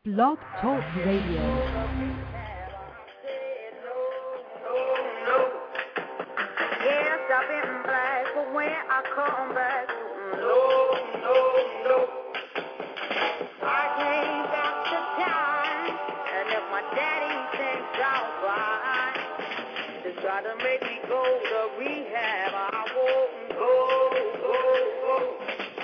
Blog Talk Radio. Yes, I've been black, but when I come back, no. I came back to time, and if my daddy thinks I'm fine, to try to make me go to rehab, I won't go.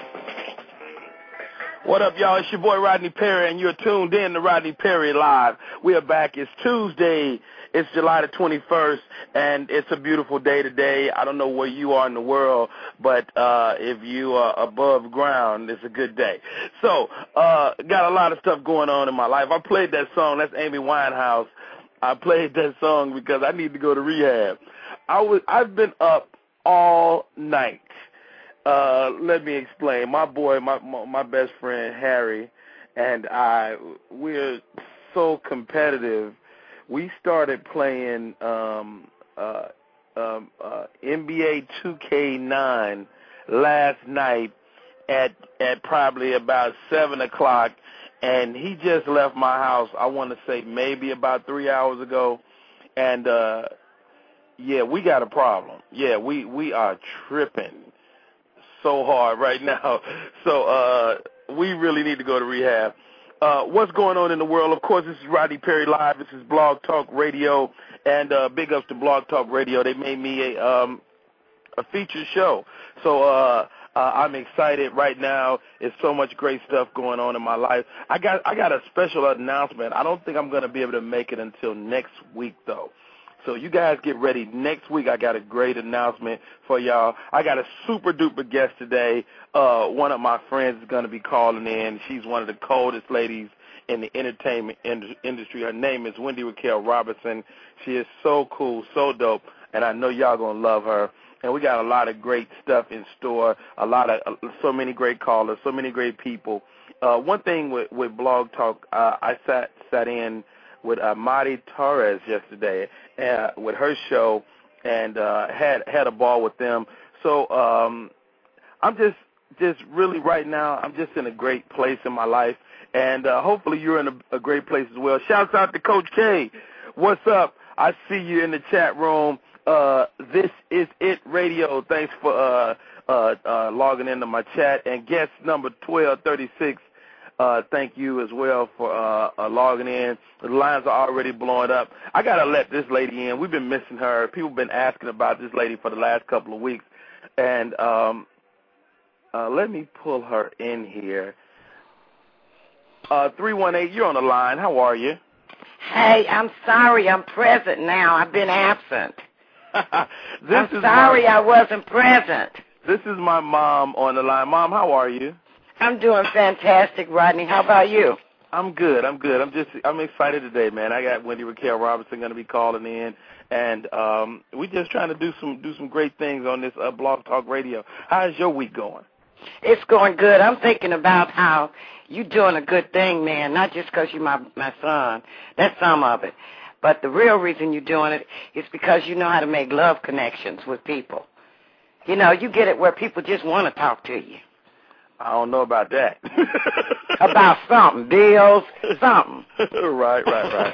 What up, y'all? It's your boy Rodney Perry, and you're tuned in to Rodney Perry Live. We are back. It's Tuesday. It's July the 21st, and it's a beautiful day today. I don't know where you are in the world, but if you are above ground, it's a good day. So, got a lot of stuff going on in my life. I played that song. That's Amy Winehouse. I played that song because I need to go to rehab. I've been up all night. Let me explain. My boy, my best friend Harry, and we're so competitive. We started playing NBA 2K9 last night at probably about 7 o'clock, and he just left my house. I want to say maybe about 3 hours ago, and yeah, we got a problem. Yeah, we are tripping so hard right now. So we really need to go to rehab. What's going on in the world? Of course, this is Rodney Perry Live. This is Blog Talk Radio, and big ups to Blog Talk Radio. They made me a featured show. So I'm excited right now. There's so much great stuff going on in my life. I got a special announcement. I don't think I'm going to be able to make it until next week, though. So you guys get ready. Next week I got a great announcement for y'all. I got a super-duper guest today. One of my friends is going to be calling in. She's one of the coldest ladies in the entertainment industry. Her name is Wendy Raquel Robertson. She is so cool, so dope, and I know y'all going to love her. And we got a lot of great stuff in store, so many great callers, so many great people. One thing with Blog Talk, I sat in with Madi Torres yesterday with her show, and had a ball with them. So I'm just really right now, I'm just in a great place in my life, and hopefully you're in a great place as well. Shouts out to Coach K. What's up? I see you in the chat room. This is It Radio. Thanks for logging into my chat. And guest number 1236, thank you as well for logging in. The lines are already blowing up. I got to let this lady in. We've been missing her. People have been asking about this lady for the last couple of weeks. And let me pull her in here. 318, you're on the line. How are you? Hey, I'm sorry. I'm present now. I've been absent. I'm sorry I wasn't present. This is my mom on the line. Mom, how are you? I'm doing fantastic, Rodney. How about you? I'm good. I'm excited today, man. I got Wendy Raquel Robertson going to be calling in, and we're just trying to do some great things on this Blog Talk Radio. How's your week going? It's going good. I'm thinking about how you're doing a good thing, man, not just because you're my son. That's some of it. But the real reason you're doing it is because you know how to make love connections with people. You know, you get it where people just want to talk to you. I don't know about that. About something, deals, something. Right.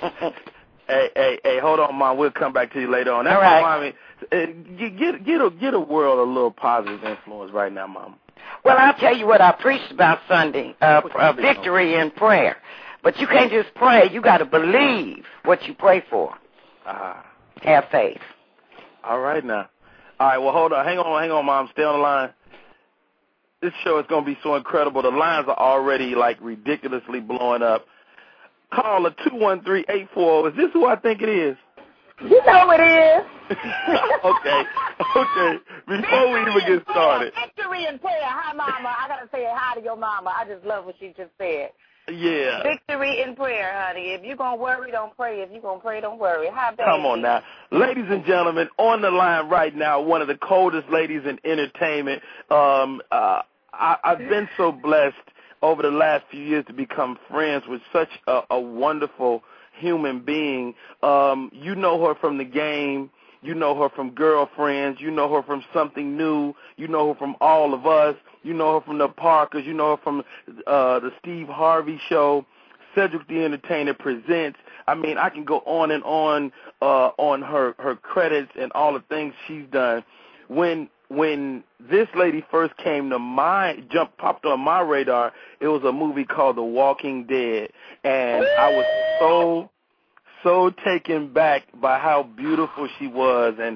Hey, hold on, Mom. We'll come back to you later on. That's all right. Get a world a little positive influence right now, Mom. Well, I'll tell you what I preached about Sunday, victory in prayer. But you can't just pray. You got to believe what you pray for. Have faith. All right, now. All right, well, hold on. Hang on, Mom. Stay on the line. This show is going to be so incredible. The lines are already, ridiculously blowing up. Call a 213-840. Is this who I think it is? You know it is. Okay. Before we even get started. Victory in prayer. Hi, Mama. I got to say hi to your mama. I just love what she just said. Yeah. Victory in prayer, honey. If you're going to worry, don't pray. If you're going to pray, don't worry. Hi, baby. Come on now. Ladies and gentlemen, on the line right now, one of the coldest ladies in entertainment. I've been so blessed over the last few years to become friends with such a wonderful human being. You know her from the game. You know her from Girlfriends. You know her from Something New. You know her from All of Us. You know her from the Parkers. You know her from the Steve Harvey Show. Cedric the Entertainer Presents. I mean, I can go on and on her credits and all the things she's done. When this lady first came to popped on my radar, it was a movie called The Walking Dead, and I was so taken back by how beautiful she was and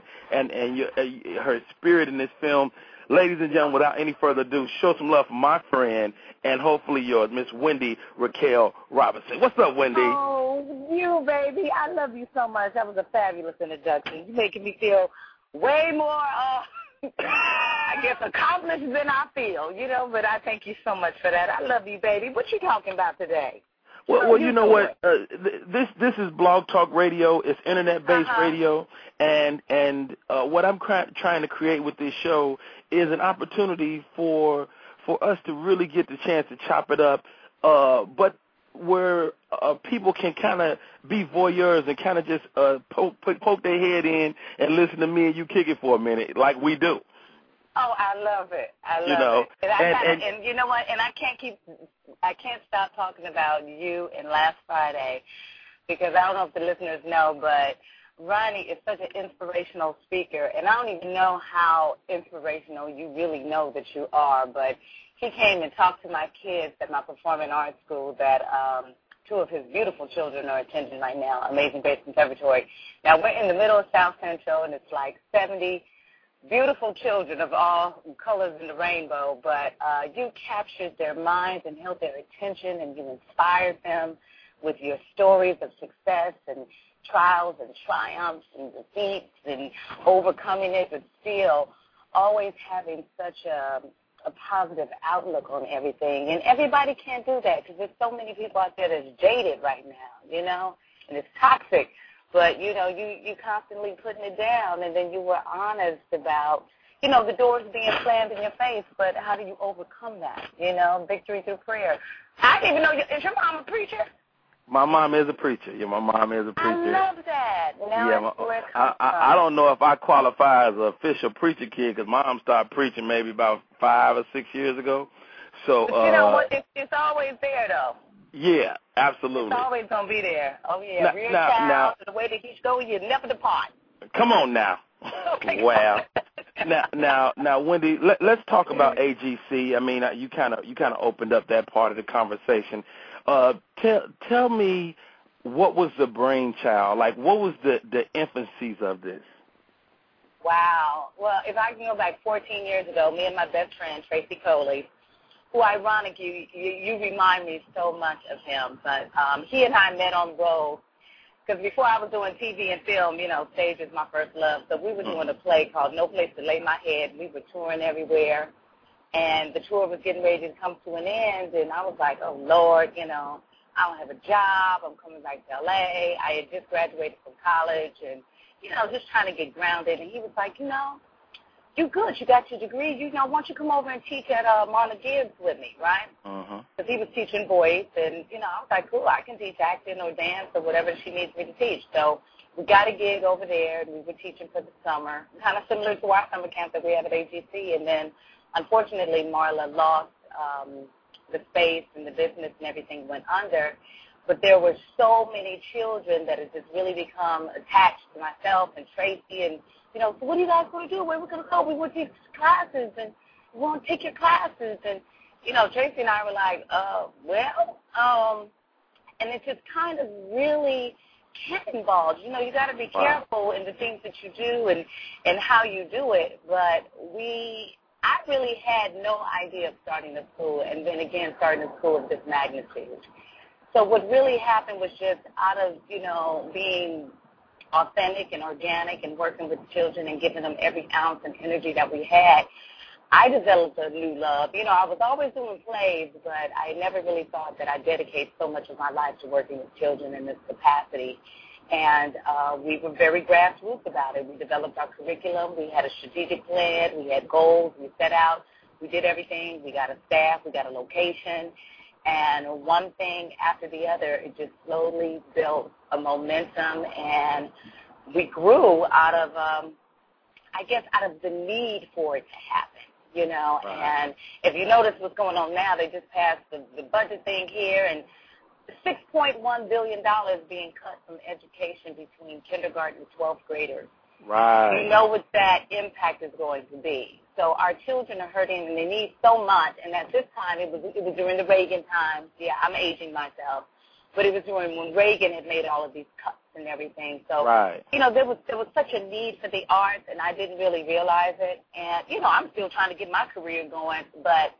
her spirit in this film. Ladies and gentlemen, without any further ado, show some love for my friend and hopefully yours, Miss Wendy Raquel Robinson. What's up, Wendy? Oh, you, baby. I love you so much. That was a fabulous introduction. You're making me feel way more, I guess, accomplished than I feel, but I thank you so much for that. I love you, baby. What you talking about today? Well, you know what? This is Blog Talk Radio. It's internet-based radio, and what I'm trying to create with this show is an opportunity for us to really get the chance to chop it up, but where people can kind of be voyeurs and kind of just poke their head in and listen to me and you kick it for a minute, like we do. Oh, I love it. I love it. And you know what? And I can't stop talking about you and last Friday because I don't know if the listeners know, but Ronnie is such an inspirational speaker, and I don't even know how inspirational you really know that you are, but he came and talked to my kids at my performing arts school that two of his beautiful children are attending right now, Amazing Grace Conservatory. Now, we're in the middle of South Central, and it's like 70 beautiful children of all colors in the rainbow, but you captured their minds and held their attention, and you inspired them with your stories of success and trials and triumphs and defeats and overcoming it, but still always having such a positive outlook on everything. And everybody can't do that because there's so many people out there that's jaded right now, and it's toxic. But, you constantly putting it down, and then you were honest about, the doors being slammed in your face, but how do you overcome that, victory through prayer. I didn't even know, is your mom a preacher? My mom is a preacher. Yeah, my mom is a preacher. I love that. Now I don't know if I qualify as an official preacher kid because Mom started preaching maybe about 5 or 6 years ago. So, but you know what? It's always there, though. Yeah, absolutely. It's always going to be there. Oh, yeah. Real child, the way that he's going, you never depart. Come on now. Okay. Wow. Now, Wendy, let's talk about AGC. I mean, you kind of opened up that part of the conversation. Tell me, what was the brainchild? Like, what was the infancies of this? Wow. Well, if I can go back 14 years ago, me and my best friend, Tracy Coley, who, ironically, you remind me so much of him, but he and I met on the road because before I was doing TV and film, stage is my first love, so we were doing a play called No Place to Lay My Head. We were touring everywhere, and the tour was getting ready to come to an end, and I was like, oh, Lord, I don't have a job. I'm coming back to L.A. I had just graduated from college and, just trying to get grounded. And he was like, you good. You got your degree. Why don't you come over and teach at Marla Gibbs with me, right? Because he was teaching voice, and, I was like, cool, I can teach acting or dance or whatever she needs me to teach. So we got a gig over there, and we were teaching for the summer, kind of similar to our summer camp that we have at AGC. And then, unfortunately, Marla lost the space and the business and everything went under. But there were so many children that had just really become attached to myself and Tracy and, so what are you guys going to do? Where are we going to go? We want to take classes, and we want to take your classes. And, Tracy and I were like, and it just kind of really cannonballed. You got to be careful in the things that you do and how you do it. But I really had no idea of starting a school and then, again, starting a school of this magnitude. So what really happened was just out of, being authentic and organic and working with children and giving them every ounce and energy that we had, I developed a new love. I was always doing plays, but I never really thought that I'd dedicate so much of my life to working with children in this capacity. And we were very grassroots about it. We developed our curriculum. We had a strategic plan. We had goals. We set out. We did everything. We got a staff. We got a location. And one thing after the other, it just slowly built a momentum, and we grew out of, out of the need for it to happen, Right. And if you notice what's going on now, they just passed the budget thing here, and $6.1 billion being cut from education between kindergarten and 12th graders. Right. You know what that impact is going to be. So our children are hurting, and they need so much. And at this time, it was during the Reagan time. Yeah, I'm aging myself. But it was during when Reagan had made all of these cuts and everything. So, right. You know, there was such a need for the arts, and I didn't really realize it. And, you know, I'm still trying to get my career going. But,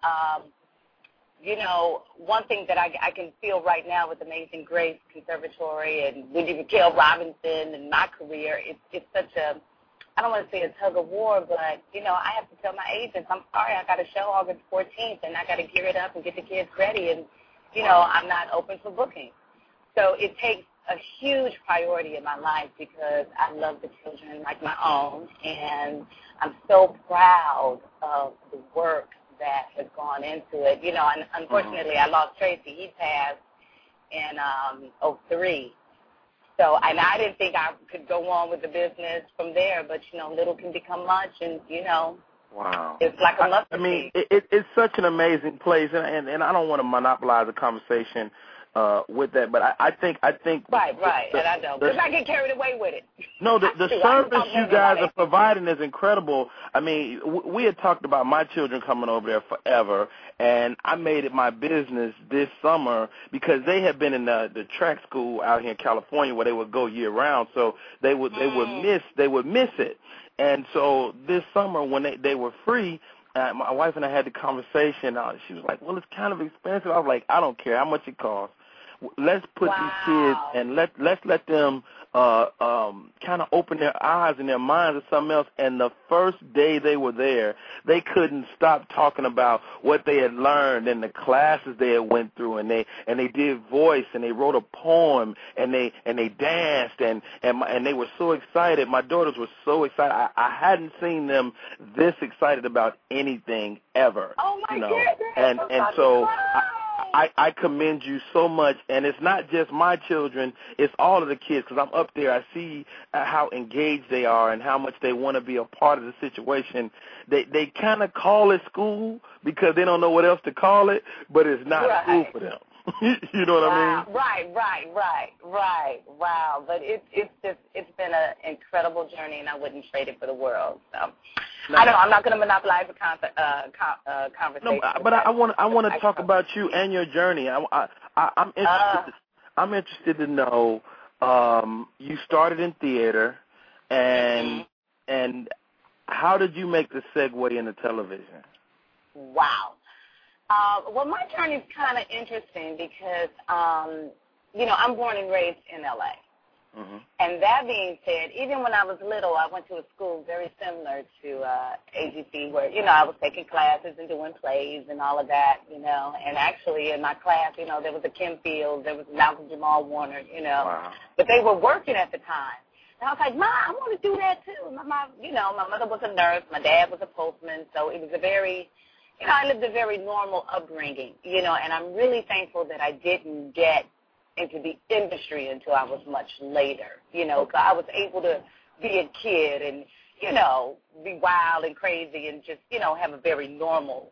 you know, one thing that I can feel right now with Amazing Grace Conservatory and Wendy Raquel Robinson and my career, it's such a, I don't want to say a tug of war, but, you know, I have to tell my agents, I'm sorry, I got a show August 14th, and I got to gear it up and get the kids ready. And, you know, I'm not open for booking. So it takes a huge priority in my life because I love the children like my own, and I'm so proud of the work that has gone into it. You know, and unfortunately, I lost Tracy. He passed in 2003. So, and I didn't think I could go on with the business from there, but, you know, little can become much, and, you know, wow. It's like a mustard I mean, seed. it's such an amazing place, and I don't want to monopolize the conversation with that, but I think Right, and I know, because I get carried away with it. No, the service you guys are providing is incredible. I mean, we had talked about my children coming over there forever, and I made it my business this summer because they had been in the track school out here in California where they would go year round, so they would miss it. And so this summer when they were free, my wife and I had the conversation. She was like, "Well, it's kind of expensive." I was like, "I don't care how much it costs. Let's put these kids and let's let them kind of open their eyes and their minds to something else." And the first day they were there, they couldn't stop talking about what they had learned and the classes they had went through, and they did voice, and they wrote a poem, and they danced, and they were so excited. My daughters were so excited. I hadn't seen them this excited about anything ever. Oh my goodness! And so I commend you so much, and it's not just my children, it's all of the kids, because I'm up there, I see how engaged they are and how much they want to be a part of the situation. They kind of call it school because they don't know what else to call it, but it's not school for them. You know what I mean? Right. Wow. But it's been an incredible journey, and I wouldn't trade it for the world. So I know I'm not going to monopolize the conversation. No, but I want to talk about you and your journey. I'm interested. I'm interested to know. You started in theater, and how did you make the segue into television? Wow. Well, my journey is kind of interesting because, you know, I'm born and raised in L.A. Mm-hmm. And that being said, even when I was little, I went to a school very similar to AGC where, you know, I was taking classes and doing plays and all of that, you know. And actually in my class, you know, there was a Kim Fields, there was Malcolm Jamal Warner, you know. Wow. But they were working at the time. And I was like, Mom, I want to do that too. My mother was a nurse. My dad was a postman. So it was a very... You know, I lived a very normal upbringing, you know, and I'm really thankful that I didn't get into the industry until I was much later, you know, so I was able to be a kid and, you know, be wild and crazy and just, you know, have a very normal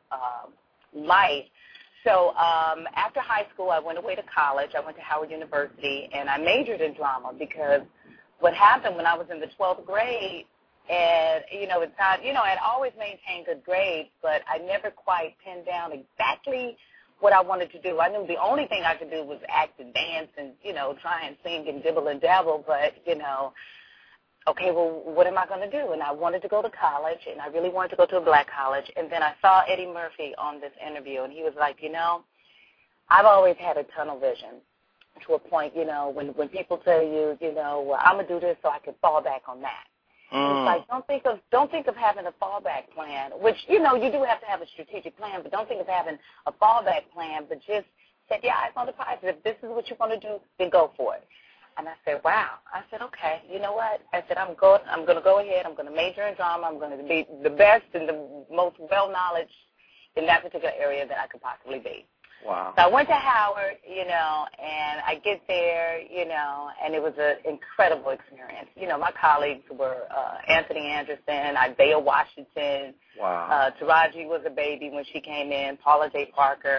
life. So after high school, I went away to college. I went to Howard University, and I majored in drama because what happened when I was in the 12th grade, and, you know, it's not, you know, I'd always maintained good grades, but I never quite pinned down exactly what I wanted to do. I knew the only thing I could do was act and dance and, you know, try and sing and dibble and dabble, but, you know, okay, well, what am I going to do? And I wanted to go to college, and I really wanted to go to a black college. And then I saw Eddie Murphy on this interview, and he was like, you know, I've always had a tunnel vision to a point, you know, when people tell you, you know, well, I'm going to do this so I can fall back on that. It's like, don't think of having a fallback plan, which, you know, you do have to have a strategic plan, but don't think of having a fallback plan, but just set your eyes on the prize. If this is what you want to do, then go for it. And I said, wow. I said, okay, you know what? I said, I'm going to go ahead. I'm going to major in drama. I'm going to be the best and the most well-knowledged in that particular area that I could possibly be. Wow. So I went to Howard, you know, and I get there, you know, and it was an incredible experience. You know, my colleagues were Anthony Anderson, Isaiah Washington. Wow. Taraji was a baby when she came in, Paula J. Parker.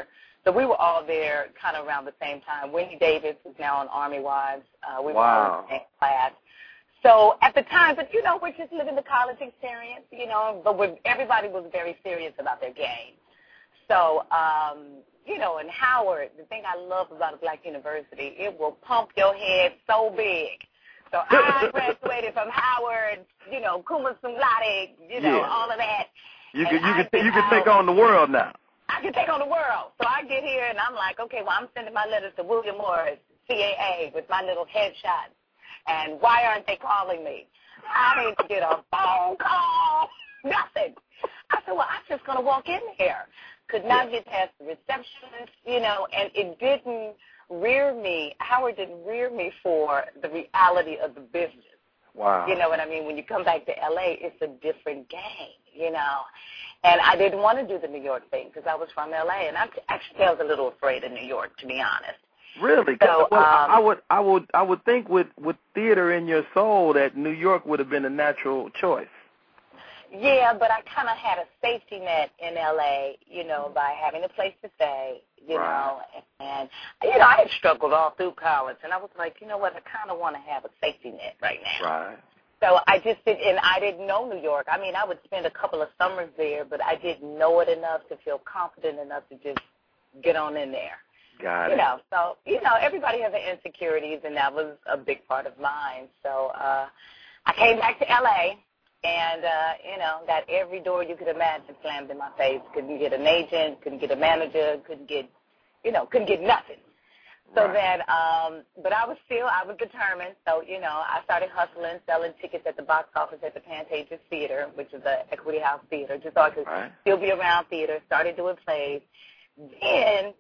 So we were all there kind of around the same time. Wendy Davis is now on Army Wives. We were Wow. all in the same class. So at the time, but, you know, we're just living the college experience, you know, but everybody was very serious about their game. So, you know, in Howard, the thing I love about a black university, it will pump your head so big. So I graduated from Howard, you know, cum laude, you know, all of that. You can take on the world now. I can take on the world. So I get here, and I'm like, okay, well, I'm sending my letters to William Morris, CAA, with my little headshot. And why aren't they calling me? I didn't get a phone call, nothing. I said, well, I'm just going to walk in here. Could not get past the receptionist, you know, and it didn't rear me. Howard didn't rear me for the reality of the business. Wow. You know what I mean? When you come back to L.A., it's a different game, you know. And I didn't want to do the New York thing because I was from L.A., and I was a little afraid of New York, to be honest. Really? So, I would think with theater in your soul that New York would have been a natural choice. Yeah, but I kind of had a safety net in L.A., you know, by having a place to stay, you know, and, you know, I had struggled all through college, and I was like, you know what, I kind of want to have a safety net right now. Right. So I just did, and I didn't know New York. I mean, I would spend a couple of summers there, but I didn't know it enough to feel confident enough to just get on in there. Got it. You know, so, you know, everybody has their insecurities, and that was a big part of mine. So I came back to L.A., and, you know, got every door you could imagine slammed in my face. Couldn't get an agent, couldn't get a manager, couldn't get nothing. So then, but I was determined. So, you know, I started hustling, selling tickets at the box office at the Pantages Theater, which is the Equity House Theater, just so I could still be around theater, started doing plays. Then,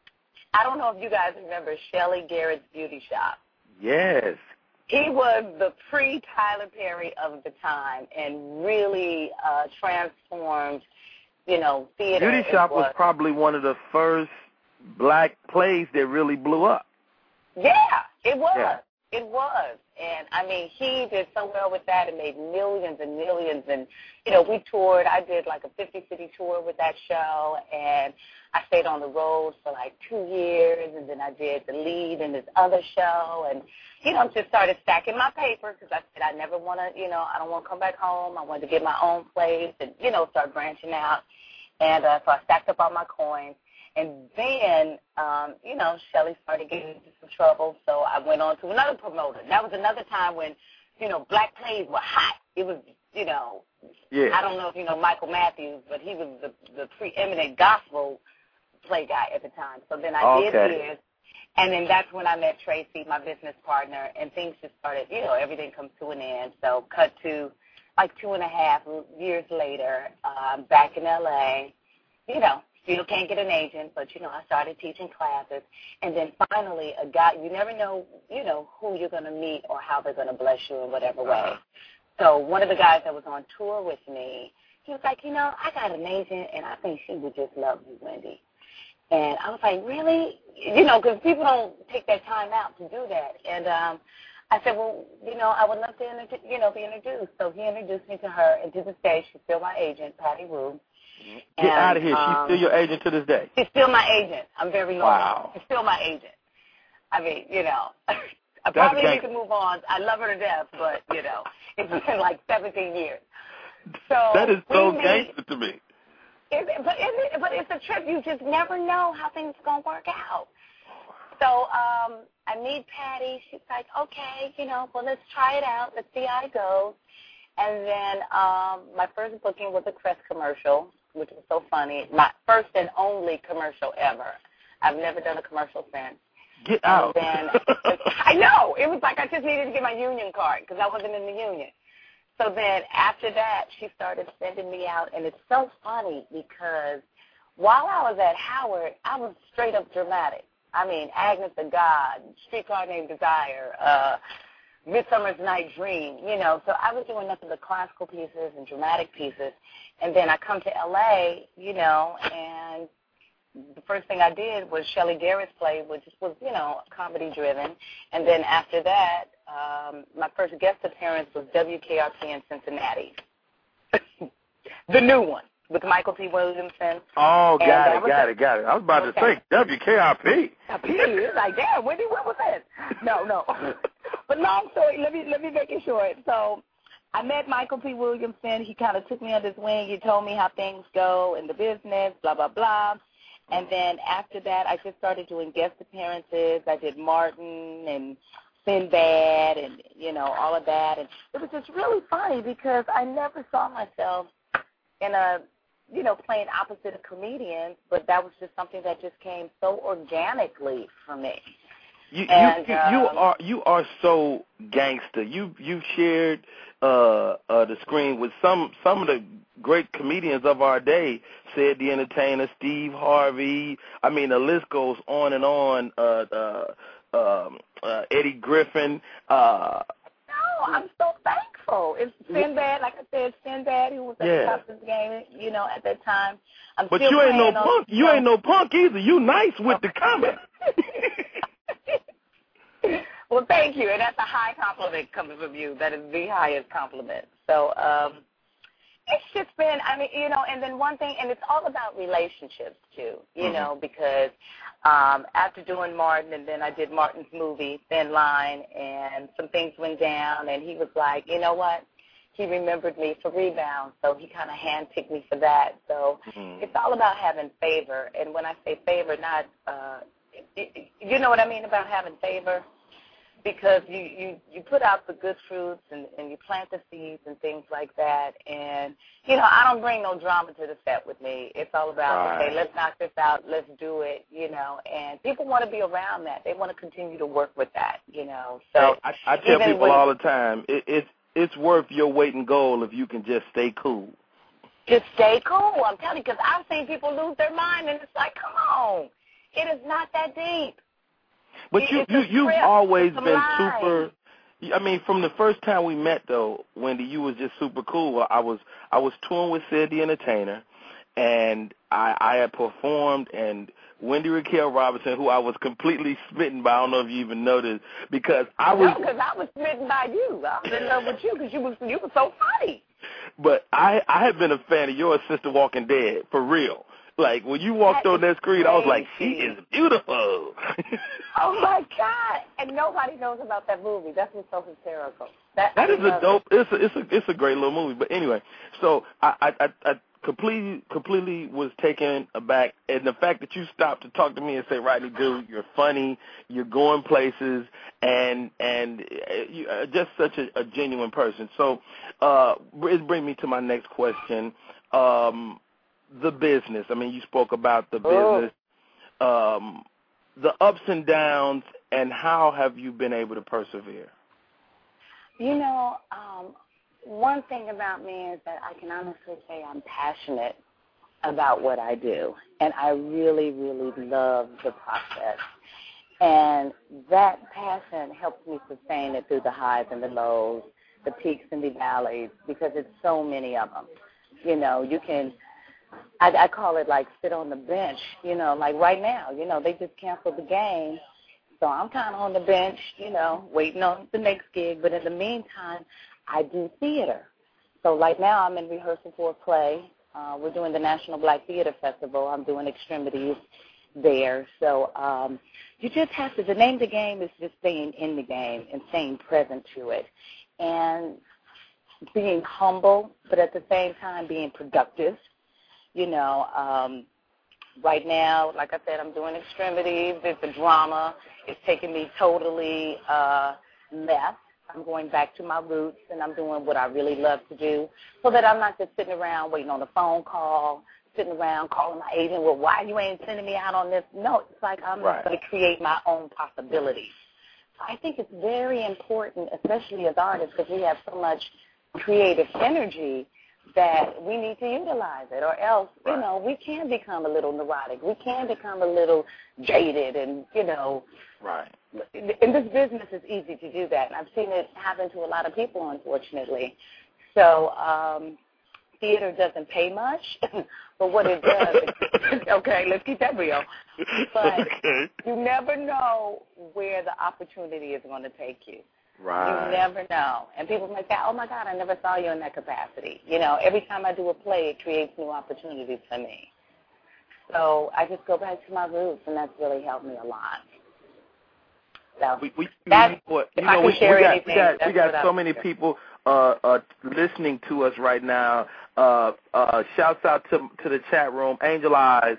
I don't know if you guys remember Shelly Garrett's Beauty Shop. Yes. He was the pre-Tyler Perry of the time and really transformed, you know, theater. Beauty Shop was probably one of the first black plays that really blew up. Yeah, it was. Yeah. It was. And, I mean, he did so well with that and made millions and millions. And, you know, we toured. I did like a 50-city tour with that show, and I stayed on the road for like 2 years, and then I did the lead in this other show, and, you know, just started stacking my paper because I said I never want to, you know, I don't want to come back home. I wanted to get my own place and, you know, start branching out. And so I stacked up all my coins. And then, you know, Shelly started getting into some trouble, so I went on to another promoter. That was another time when, you know, black plays were hot. It was, you know, I don't know if you know Michael Matthews, but he was the preeminent gospel play guy at the time. So then I did his, and then that's when I met Tracy, my business partner, and things just started, you know, everything comes to an end. So cut to like 2.5 years later, back in L.A., you know, still can't get an agent, but, you know, I started teaching classes. And then finally, a guy, you never know, you know, who you're going to meet or how they're going to bless you in whatever way. So one of the guys that was on tour with me, he was like, you know, I got an agent, and I think she would just love you, Wendy. And I was like, really? You know, because people don't take that time out to do that. And I said, well, you know, I would love to, you know, be introduced. So he introduced me to her, and to this day, she's still my agent, Patty Rue. Get out of here. She's still your agent to this day. She's still my agent. I'm very loyal. Wow. She's still my agent. I mean, you know, I probably need to move on. I love her to death, but, you know, it's been like 17 years. So that is so gangster to me. But it's a trip. You just never know how things are going to work out. So I meet Patty. She's like, okay, you know, well, let's try it out. Let's see how it goes. And then my first booking was a Crest commercial, which was so funny. My first and only commercial ever. I've never done a commercial since. Get out. And then, I know. It was like I just needed to get my union card because I wasn't in the union. So then after that, she started sending me out. And it's so funny because while I was at Howard, I was straight up dramatic. I mean, Agnes of God, Streetcar Named Desire, Midsummer's Night Dream, you know. So I was doing nothing but classical pieces and dramatic pieces. And then I come to L.A., you know, and the first thing I did was Shelly Garrett's play, which was, you know, comedy-driven. And then after that, my first guest appearance was WKRP in Cincinnati. The new one, with Michael P. Williamson. Oh, got it. I was about to say WKRP. It's like, damn, what was that? No. But long story, let me make it short. So I met Michael P. Williamson. He kind of took me under his wing. He told me how things go in the business, blah, blah, blah. And then after that, I just started doing guest appearances. I did Martin and Sinbad and, all of that. And it was just really funny because I never saw myself in a, playing opposite of comedians, but that was just something that just came so organically for me. You are so gangster. You shared the screen with some of the great comedians of our day. Sid the Entertainer, Steve Harvey. I mean, the list goes on and on. Eddie Griffin. No, I'm so thankful. It's Sinbad, like I said, Sinbad, who was at the top of the game, at that time. But you ain't no punk. You ain't no punk either. You nice with the comment. Well, thank you, and that's a high compliment coming from you. That is the highest compliment. So it's just been, and then one thing, and it's all about relationships, too, because after doing Martin, and then I did Martin's movie, Thin Line, and some things went down, and he was like, you know what? He remembered me for Rebound, so he kind of handpicked me for that. So it's all about having favor, and when I say favor, not you know what I mean about having favor? Because you put out the good fruits and you plant the seeds and things like that. And, I don't bring no drama to the set with me. It's all about, okay, let's knock this out, let's do it, and people want to be around that. They want to continue to work with that, So hey, I tell people all the time, it's worth your weight in gold if you can just stay cool. Just stay cool, I'm telling you, because I've seen people lose their mind, and it's like, come on. It is not that deep. But you've always been super. I mean, from the first time we met, though, Wendy, you was just super cool. I was touring with Sid the Entertainer, and I had performed, and Wendy Raquel Robinson, who I was completely smitten by. I don't know if you even noticed, because I was. No, because I was smitten by you. I was in love with you because you were so funny. But I had been a fan of yours since The Walking Dead, for real. Like, when you walked on that screen, I was like, she is beautiful. Oh, my God. And nobody knows about that movie. That's what's so hysterical. That is a dope, it's a great little movie. But anyway, so I completely was taken aback. And the fact that you stopped to talk to me and say, Rodney, dude, you're funny, you're going places, and you're just such a genuine person. So it brings me to my next question. The business. I mean, you spoke about the business, the ups and downs, and how have you been able to persevere? One thing about me is that I can honestly say I'm passionate about what I do, and I really, really love the process. And that passion helps me sustain it through the highs and the lows, the peaks and the valleys, because it's so many of them. You can... I call it like sit on the bench, like right now, they just canceled the game. So I'm kind of on the bench, waiting on the next gig. But in the meantime, I do theater. So right now I'm in rehearsal for a play. We're doing the National Black Theater Festival. I'm doing Extremities there. So you just have to, the name of the game is just staying in the game and staying present to it. And being humble, but at the same time being productive. Right now, like I said, I'm doing Extremities. It's a drama. It's taking me totally left. I'm going back to my roots, and I'm doing what I really love to do so that I'm not just sitting around waiting on a phone call, sitting around calling my agent, well, why you ain't sending me out on this? No, it's like I'm going to create my own possibilities. So I think it's very important, especially as artists, because we have so much creative energy, that we need to utilize it, or else, we can become a little neurotic. We can become a little jaded, and, Right. In this business, it's easy to do that, and I've seen it happen to a lot of people, unfortunately. So theater doesn't pay much, but what it does, okay, let's keep that real. But you never know where the opportunity is going to take you. Right. You never know. And people might say, oh, my God, I never saw you in that capacity. You know, every time I do a play, it creates new opportunities for me. So I just go back to my roots, and that's really helped me a lot. So we got so many people listening to us right now. Shouts out to the chat room, Angel Eyes,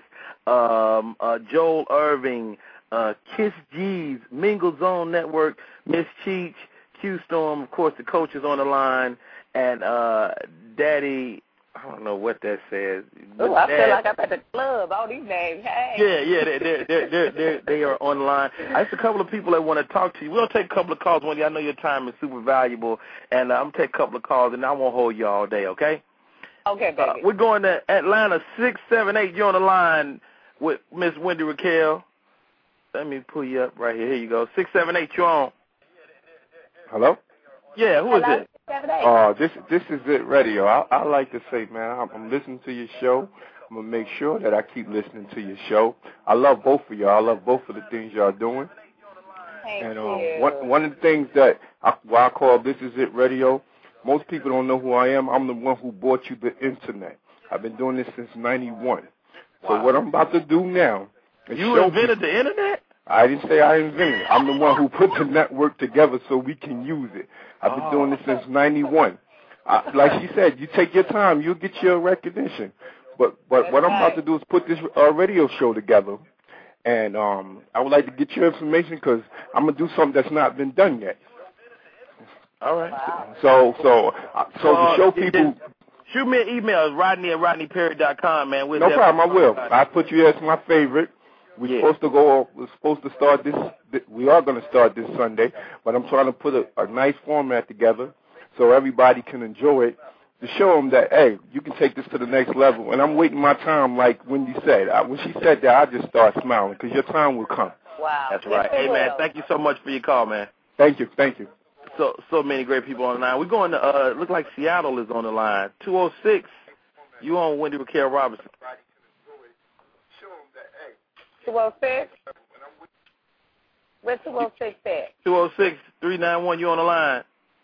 Joel Irving, Kiss G's, Mingle Zone Network, Miss Cheech, Q Storm, of course the coach is on the line, and Daddy, I don't know what that says. Oh, I feel like I'm at the club, all these names, hey. Yeah, they are online. There's a couple of people that want to talk to you. We'll take a couple of calls, Wendy. I know your time is super valuable, and I'm going to take a couple of calls, and I won't hold you all day, okay? Okay, baby. We're going to Atlanta, 678. You're on the line with Miss Wendy Raquel. Let me pull you up right here. Here you go. 678, you're on. Hello? Yeah, who is it? This is it radio. I like to say, man, I'm listening to your show. I'm going to make sure that I keep listening to your show. I love both of y'all. I love both of the things y'all doing. Thank you. One of the things that I call This Is It Radio, most people don't know who I am. I'm the one who brought you the Internet. I've been doing this since 91. Wow. So what I'm about to do now is You invented the Internet? I didn't say I invented it. I'm the one who put the network together so we can use it. I've been doing this since 91. Like she said, you take your time, you'll get your recognition. But what I'm about to do is put this radio show together. And I would like to get your information because I'm going to do something that's not been done yet. All right. Wow. So the show people... Shoot me an email, Rodney@RodneyPerry.com, man. No problem, I will. I put you as my favorite. We're supposed to start this. We are going to start this Sunday, but I'm trying to put a nice format together so everybody can enjoy it, to show them that, hey, you can take this to the next level. And I'm waiting my time, like Wendy said. When she said that, I just started smiling because your time will come. Wow. That's right. Hey, man, thank you so much for your call, man. Thank you. So many great people on the line. We're going to, look like Seattle is on the line. 206, you on Wendy Raquel Robinson. 206? Where's 206 at? 206-391, you on the line.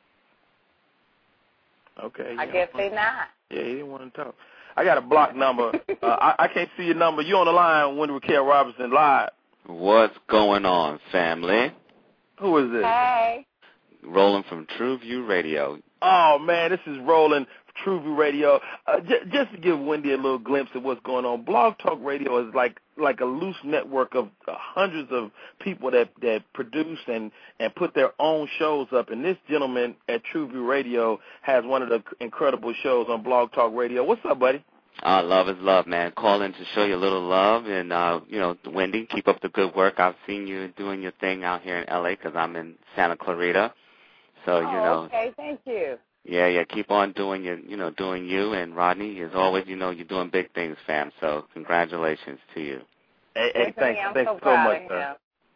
Okay. I guess they not. Yeah, he didn't want to talk. I got a block number. I can't see your number. You on the line, Wendy Raquel Robinson, live. What's going on, family? Who is this? Hey. Roland from TrueView Radio. Oh, man, this is Roland from TrueView Radio. Just to give Wendy a little glimpse of what's going on, Blog Talk Radio is like a loose network of hundreds of people that produce and put their own shows up. And this gentleman at TrueView Radio has one of the incredible shows on Blog Talk Radio. What's up, buddy? Love is love, man. Calling to show you a little love. And, Wendy, keep up the good work. I've seen you doing your thing out here in L.A. because I'm in Santa Clarita. So, okay, thank you. Yeah, keep on doing doing you. And Rodney, as always, you're doing big things, fam. So congratulations to you. Hey, thanks so much, sir.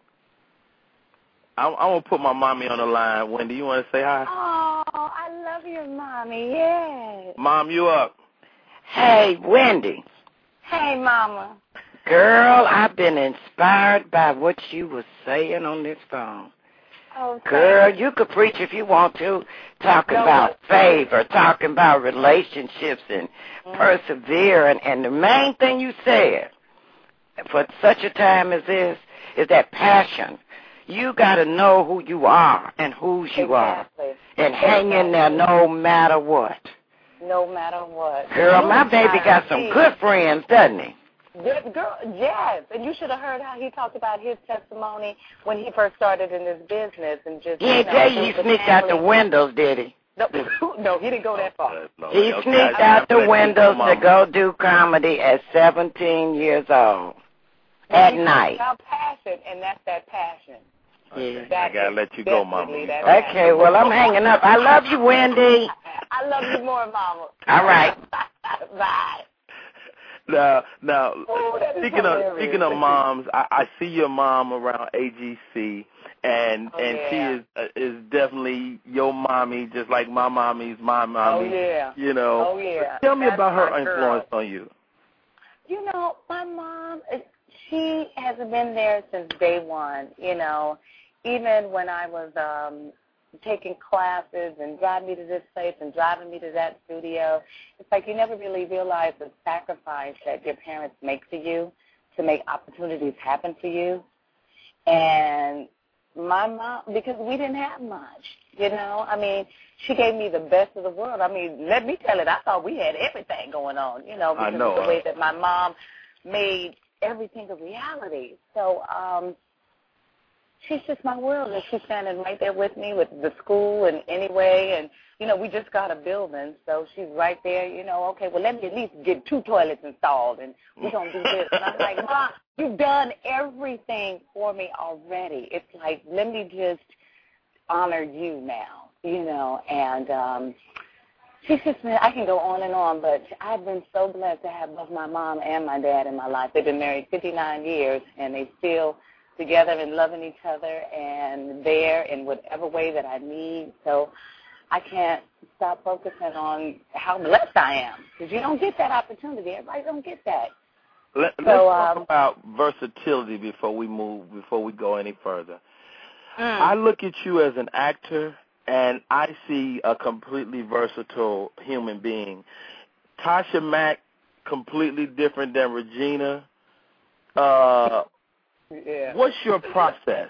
I'm going to put my mommy on the line. Wendy, you want to say hi? Oh, I love your mommy, yes. Mom, you up? Hey, Wendy. Hey, Mama. Girl, I've been inspired by what you were saying on this phone. Oh, girl, you could preach if you want to, talking about favor, talking about relationships and persevering. And the main thing you said for such a time as this is that passion. You got to know who you are and whose you are and hang in there no matter what. No matter what. Girl, my baby got some good friends, doesn't he? Girl, yes, and you should have heard how he talked about his testimony when he first started in this business and just. He didn't tell you he sneaked out the windows, did he? No, he didn't go that far. He sneaked out the windows to go do comedy at 17 years old at night. About passion, and that's that passion. Yeah. I gotta let you go, Mama. Okay, well I'm hanging up. I love you, Wendy. I love you more, Mama. All right. Bye. Now, speaking of moms, I see your mom around AGC, and she is definitely your mommy, just like my mommy's my mommy. Oh yeah. Oh yeah. Tell me about her influence on you. My mom, she has been there since day one. Even when I was taking classes and driving me to this place and driving me to that studio. It's like you never really realize the sacrifice that your parents make for you to make opportunities happen for you. And my mom, because we didn't have much, you know. I mean, she gave me the best of the world. I mean, let me tell it, I thought we had everything going on, you know, because of the way that my mom made everything a reality. So she's just my world, and she's standing right there with me with the school and anyway, and, you know, we just got a building, so she's right there, you know, okay, well, let me at least get 2 toilets installed, and we're going to do this. And I'm like, Mom, you've done everything for me already. It's like, let me just honor you now, you know, and she's just been, I can go on and on, but I've been so blessed to have both my mom and my dad in my life. They've been married 59 years, and they still together and loving each other and there in whatever way that I need. So I can't stop focusing on how blessed I am, because you don't get that opportunity. Everybody don't get that. Let's talk about versatility before we go any further. I look at you as an actor, and I see a completely versatile human being. Tasha Mack, completely different than Regina. What's your process?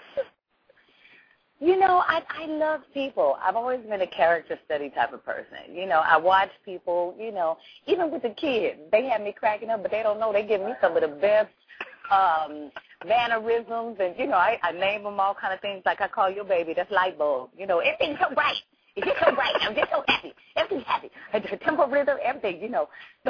You know, I love people. I've always been a character study type of person. You know, I watch people, you know, even with the kids. They have me cracking up, but they don't know. They give me some of the best mannerisms, and, you know, I name them all kind of things, like I call your baby, that's light bulb. You know, everything's so bright. It's just so bright. I'm just so happy. Everything's happy. The tempo rhythm, everything, you know. So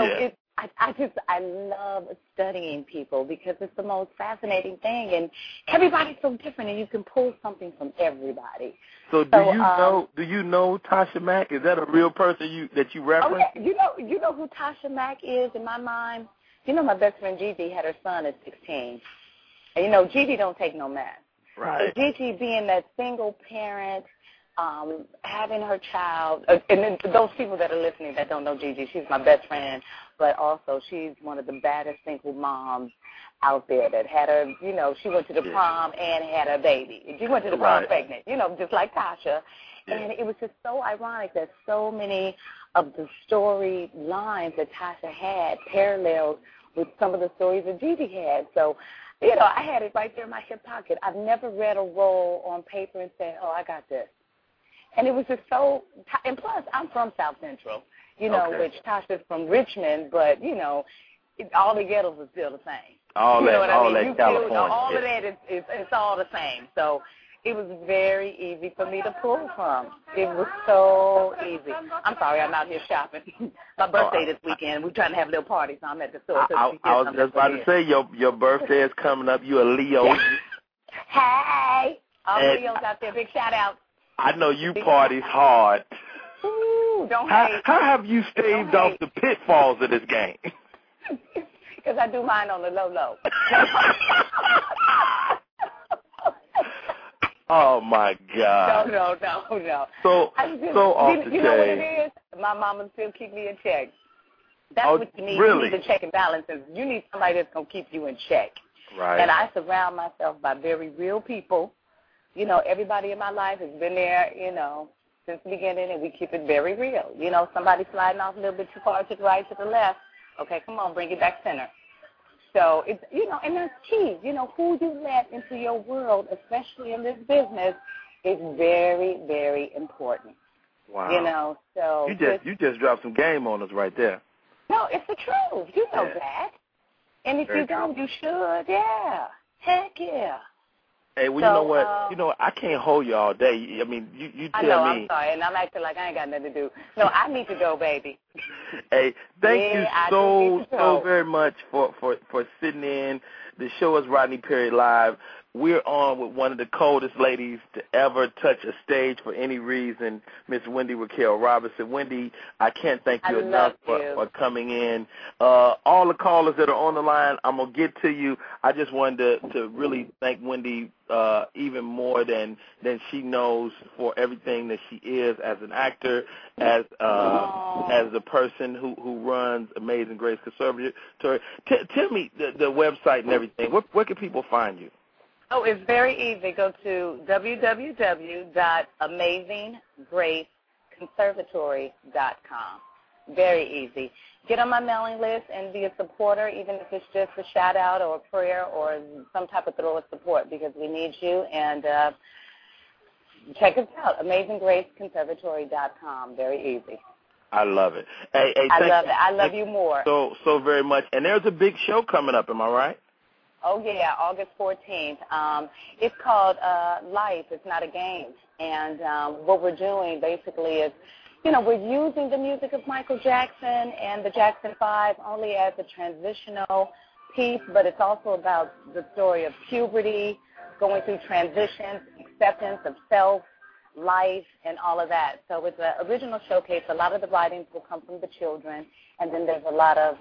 I love studying people, because it's the most fascinating thing, and everybody's so different, and you can pull something from everybody. So do you know Tasha Mack? Is that a real person that you reference? Oh, yeah. You know who Tasha Mack is in my mind? You know, my best friend Gigi had her son at 16. And, you know, Gigi don't take no mess. Right. So Gigi being that single parent, having her child, and then those people that are listening that don't know Gigi, she's my best friend, but also she's one of the baddest single moms out there that had her, you know, she went to the prom and had a baby. She went to the prom pregnant, you know, just like Tasha. Yeah. And it was just so ironic that so many of the story lines that Tasha had paralleled with some of the stories that Gigi had. So, you know, I had it right there in my hip pocket. I've never read a role on paper and said, oh, I got this. And it was just so, and plus, I'm from South Central, you know, which Tasha's from Richmond, but, you know, all the ghettos are still the same. All you know that, what I mean? that California. All of that it's all the same. So it was very easy for me to pull from. It was so easy. I'm sorry, I'm out here shopping. My birthday this weekend. We're trying to have a little party, so I'm at the store. I was just about to say, your birthday is coming up. You a Leo. Hey, all Leos out there. Big shout out. I know you parties hard. Ooh, don't hate. How have you staved off the pitfalls of this game? Because I do mine on the low. Oh, my God. No. So off the chain. You know what it is? My mama still keep me in check. That's what you need. Really? You need the check and balances. You need somebody that's going to keep you in check. Right. And I surround myself by very real people. You know, everybody in my life has been there, you know, since the beginning, and we keep it very real. You know, somebody sliding off a little bit too far to the right, to the left. Okay, come on, bring it back center. So, it's, you know, and that's key. You know, who you let into your world, especially in this business, is very, very important. Wow. You know, so. You just dropped some game on us right there. No, it's the truth. You know that. And if you don't, you should. Yeah. Heck yeah. Hey, well, you know what? I can't hold you all day. I mean, you tell me. I know, I'm sorry, and I'm acting like I ain't got nothing to do. No, I need to go, baby. Hey, thank you so very much for sitting in. The show is Rodney Perry Live. We're on with one of the coldest ladies to ever touch a stage for any reason, Miss Wendy Raquel Robinson. Wendy, I can't thank you enough for coming in. All the callers that are on the line, I'm going to get to you. I just wanted to really thank Wendy even more than she knows for everything that she is as an actor, as a person who runs Amazing Grace Conservatory. Tell me the website and everything. Where can people find you? Oh, it's very easy. Go to www.amazinggraceconservatory.com. Very easy. Get on my mailing list and be a supporter, even if it's just a shout-out or a prayer or some type of throw of support, because we need you. And check us out, amazinggraceconservatory.com. Very easy. I love it. Hey, I love it. I love you more. So very much. And there's a big show coming up, am I right? Oh, yeah, August 14th. It's called Life. It's Not a Game. And what we're doing basically is, we're using the music of Michael Jackson and the Jackson 5 only as a transitional piece, but it's also about the story of puberty, going through transitions, acceptance of self, life, and all of that. So it's an original showcase. A lot of the writings will come from the children, and then there's a lot of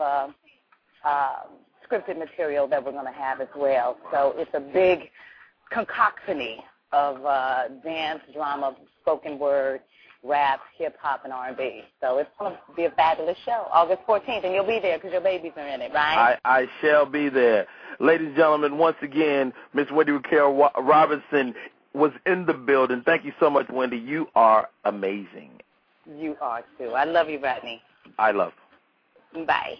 scripted material that we're going to have as well. So it's a big concoction of dance, drama, spoken word, rap, hip-hop, and R&B. So it's going to be a fabulous show, August 14th, and you'll be there because your babies are in it, right? I shall be there. Ladies and gentlemen, once again, Miss Wendy Raquel Robinson was in the building. Thank you so much, Wendy. You are amazing. You are, too. I love you, Rodney. I love you. Bye.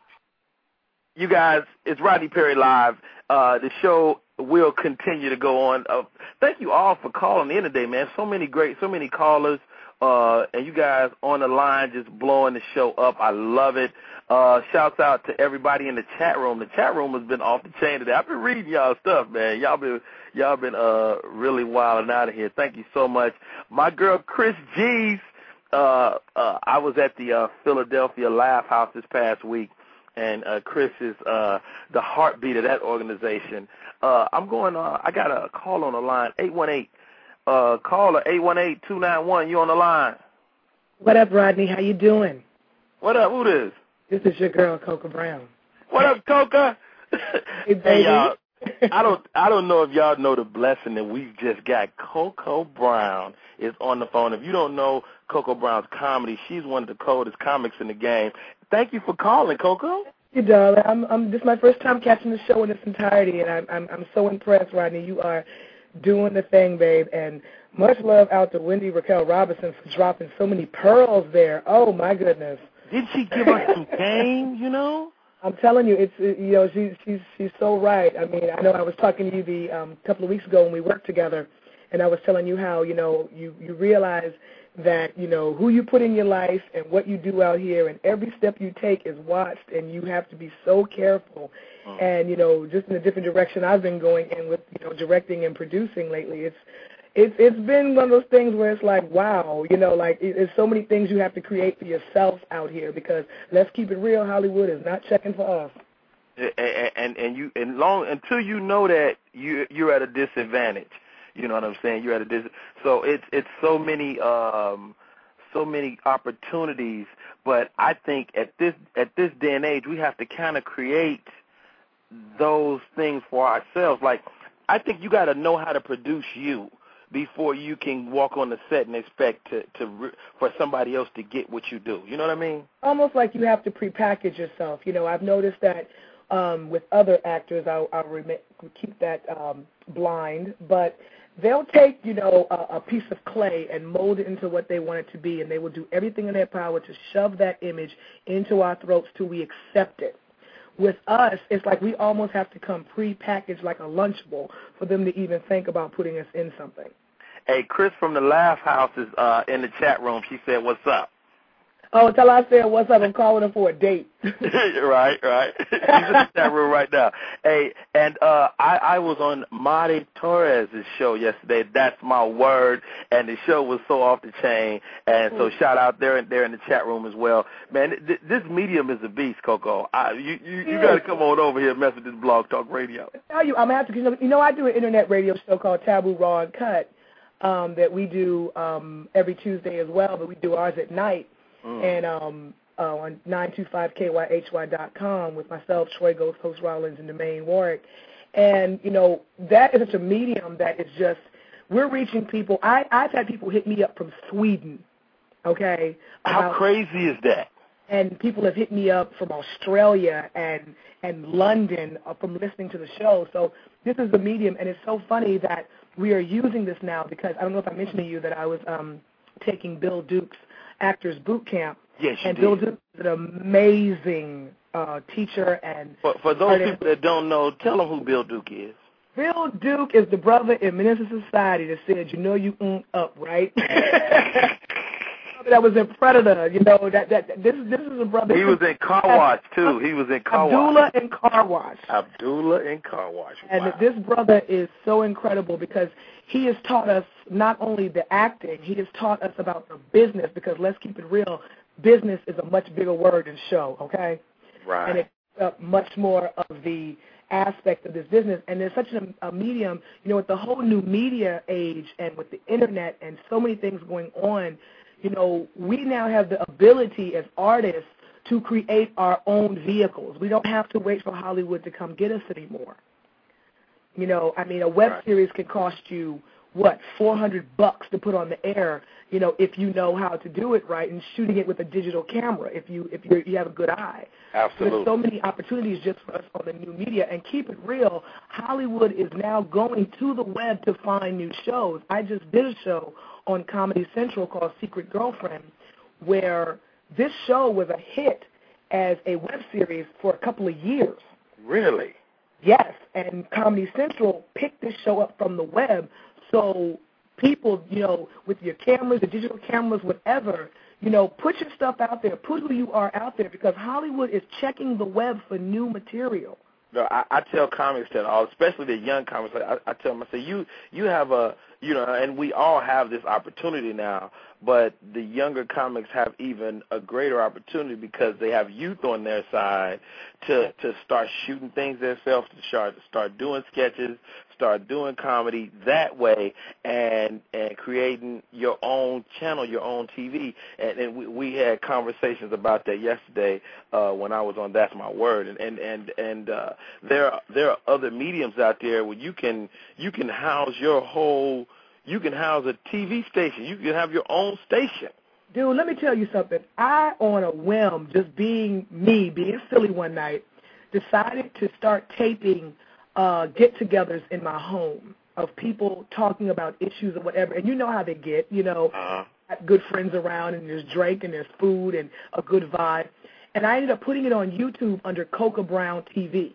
You guys, it's Rodney Perry Live. The show will continue to go on. Thank you all for calling in today, man. So many callers, and you guys on the line just blowing the show up. I love it. Shouts out to everybody in the chat room. The chat room has been off the chain today. I've been reading y'all stuff, man. Y'all been really wilding out of here. Thank you so much. My girl Chris G's. I was at the Philadelphia Laugh House this past week. And Chris is the heartbeat of that organization. I got a call on the line, 818. Caller, 818-291. You on the line? What up, Rodney? How you doing? What up? Who this? This is your girl, Coca Brown. What up, Coca? Hey, baby. Hey, y'all. I don't know if y'all know the blessing that we just got. Coco Brown is on the phone. If you don't know Coco Brown's comedy, she's one of the coldest comics in the game. Thank you for calling, Coco. You darling. This is my first time catching the show in its entirety, and I'm so impressed, Rodney. You are doing the thing, babe, and much love out to Wendy Raquel Robinson for dropping so many pearls there. Oh my goodness. Didn't she give us some game? I'm telling you, she's so right. I mean, I know I was talking to you the couple of weeks ago when we worked together, and I was telling you how you realize that who you put in your life and what you do out here, and every step you take is watched, and you have to be so careful. And just in a different direction I've been going in with directing and producing lately, it's been one of those things where it's like, wow, there's so many things you have to create for yourself out here, because let's keep it real, Hollywood is not checking for us. Until you know that you're at a disadvantage. You know what I'm saying? You're at a disadvantage. So it's so many opportunities. But I think at this day and age, we have to kind of create those things for ourselves. Like, I think you got to know how to produce you before you can walk on the set and expect for somebody else to get what you do. You know what I mean? Almost like you have to prepackage yourself. I've noticed that with other actors, I'll keep that blind, but they'll take, a piece of clay and mold it into what they want it to be, and they will do everything in their power to shove that image into our throats till we accept it. With us, it's like we almost have to come prepackaged like a Lunchable for them to even think about putting us in something. Hey, Chris from the Laugh House is in the chat room. She said, "What's up?" Oh, tell her I said, "What's up?" I'm calling her for a date. Right. She's in the chat room right now. Hey, and I was on Marty Torres' show yesterday. That's my word. And the show was so off the chain. And so shout out there in the chat room as well. Man, this medium is a beast, Coco. You got to come on over here and mess with this Blog Talk Radio. I tell you, I'm going to have to, I do an internet radio show called Taboo Raw and Cut that we do every Tuesday as well, but we do ours at night. And on 925kyhy.com with myself, Troy Ghost, Host Rollins, and Demaine Warwick. And, that is such a medium that is just, we're reaching people. I've had people hit me up from Sweden, okay? How crazy is that? And people have hit me up from Australia and London from listening to the show. So this is the medium, and it's so funny that we are using this now because I don't know if I mentioned to you that I was taking Bill Duke's Actors Boot Camp. Yes, you and did. Bill Duke is an amazing teacher and for those people that don't know, tell them who Bill Duke is. Bill Duke is the brother in Menace to Society that said, you know you up, right? That was in Predator, you know, this is a brother. He was in Car Wash, too. He was in Car Wash. Abdullah in Car Wash. Abdullah in Car Wash. Wow. And this brother is so incredible because he has taught us not only the acting, he has taught us about the business because let's keep it real, business is a much bigger word than show, okay? Right. And it's much more of the aspect of this business. And there's such a medium, you know, with the whole new media age and with the Internet and so many things going on, you know, we now have the ability as artists to create our own vehicles. We don't have to wait for Hollywood to come get us anymore. You know, I mean, a web series can cost you, what, $400 to put on the air, you know, if you know how to do it right and shooting it with a digital camera, if you have a good eye. Absolutely. There's so many opportunities just for us on the new media. And keep it real, Hollywood is now going to the web to find new shows. I just did a show on Comedy Central called Secret Girlfriend, where this show was a hit as a web series for a couple of years. Really? Yes, and Comedy Central picked this show up from the web, so people, you know, with your cameras, the digital cameras, whatever, you know, put your stuff out there, put who you are out there, because Hollywood is checking the web for new material. No, I tell comics that all, especially the young comics, I tell them, I say, you have a, you know, and we all have this opportunity now, but the younger comics have even a greater opportunity because they have youth on their side to start shooting things themselves, to start doing sketches, start doing comedy that way, and creating your own channel, your own TV. And we had conversations about that yesterday when I was on That's My Word. And there are other mediums out there where you can house your whole. You can house a TV station. You can have your own station. Dude, let me tell you something. I, on a whim, just being me, being silly one night, decided to start taping get-togethers in my home of people talking about issues or whatever. And you know how they get, you know, got good friends around and there's drink and there's food and a good vibe. And I ended up putting it on YouTube under Coca Brown TV.